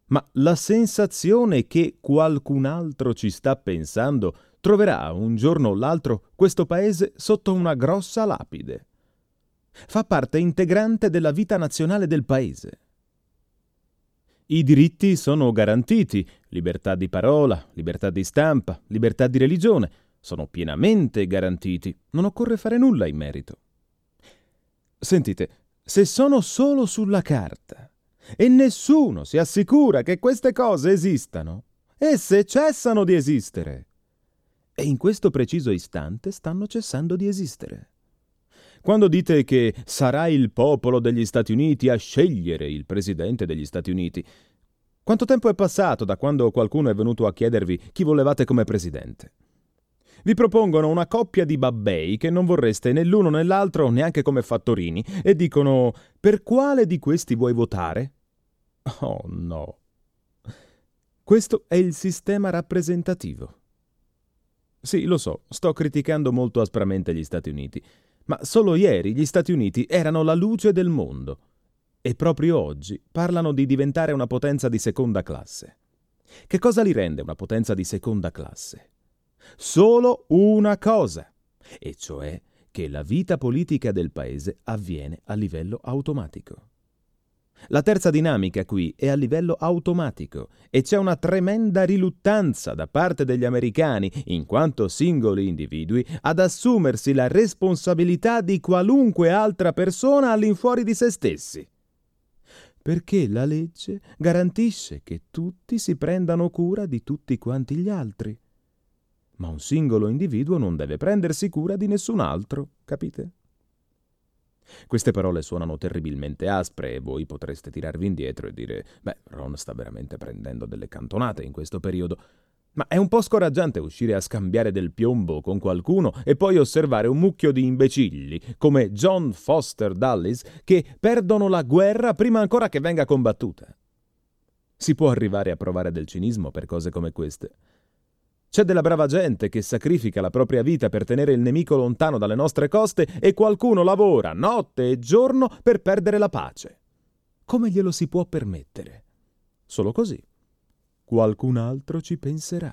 ma la sensazione che qualcun altro ci sta pensando troverà un giorno o l'altro questo paese sotto una grossa lapide. Fa parte integrante della vita nazionale del paese. I diritti sono garantiti, libertà di parola, libertà di stampa, libertà di religione, sono pienamente garantiti, non occorre fare nulla in merito. Sentite, se sono solo sulla carta e nessuno si assicura che queste cose esistano, esse cessano di esistere. E in questo preciso istante stanno cessando di esistere. Quando dite che sarà il popolo degli Stati Uniti a scegliere il presidente degli Stati Uniti, quanto tempo è passato da quando qualcuno è venuto a chiedervi chi volevate come presidente? Vi propongono una coppia di babbei che non vorreste né l'uno né l'altro neanche come fattorini e dicono: per quale di questi vuoi votare? Oh no. Questo è il sistema rappresentativo. Sì, lo so, sto criticando molto aspramente gli Stati Uniti, ma solo ieri gli Stati Uniti erano la luce del mondo e proprio oggi parlano di diventare una potenza di seconda classe. Che cosa li rende una potenza di seconda classe? Solo una cosa, e cioè che la vita politica del paese avviene a livello automatico. La terza dinamica qui è a livello automatico e c'è una tremenda riluttanza da parte degli americani, in quanto singoli individui, ad assumersi la responsabilità di qualunque altra persona all'infuori di se stessi. Perché la legge garantisce che tutti si prendano cura di tutti quanti gli altri. Ma un singolo individuo non deve prendersi cura di nessun altro, capite? Queste parole suonano terribilmente aspre e voi potreste tirarvi indietro e dire: beh, Ron sta veramente prendendo delle cantonate in questo periodo. Ma è un po' scoraggiante uscire a scambiare del piombo con qualcuno e poi osservare un mucchio di imbecilli come John Foster Dulles che perdono la guerra prima ancora che venga combattuta. Si può arrivare a provare del cinismo per cose come queste. C'è della brava gente che sacrifica la propria vita per tenere il nemico lontano dalle nostre coste e qualcuno lavora notte e giorno per perdere la pace. Come glielo si può permettere? Solo così. Qualcun altro ci penserà.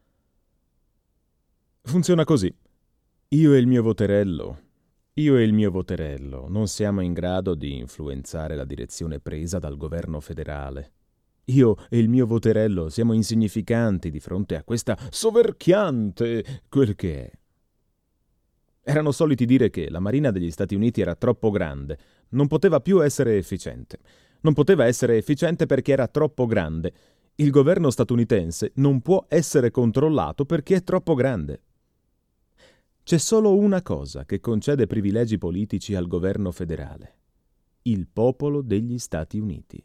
Funziona così. Io e il mio voterello non siamo in grado di influenzare la direzione presa dal governo federale. Io e il mio voterello siamo insignificanti di fronte a questa soverchiante quel che è. Erano soliti dire che la Marina degli Stati Uniti era troppo grande, non poteva più essere efficiente. Non poteva essere efficiente perché era troppo grande. Il governo statunitense non può essere controllato perché è troppo grande. C'è solo una cosa che concede privilegi politici al governo federale: il popolo degli Stati Uniti.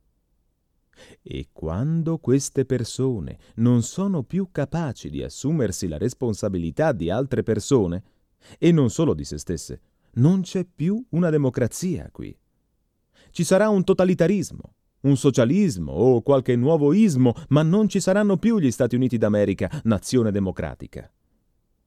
E quando queste persone non sono più capaci di assumersi la responsabilità di altre persone, e non solo di se stesse, non c'è più una democrazia qui. Ci sarà un totalitarismo, un socialismo o qualche nuovo ismo, ma non ci saranno più gli Stati Uniti d'America, nazione democratica.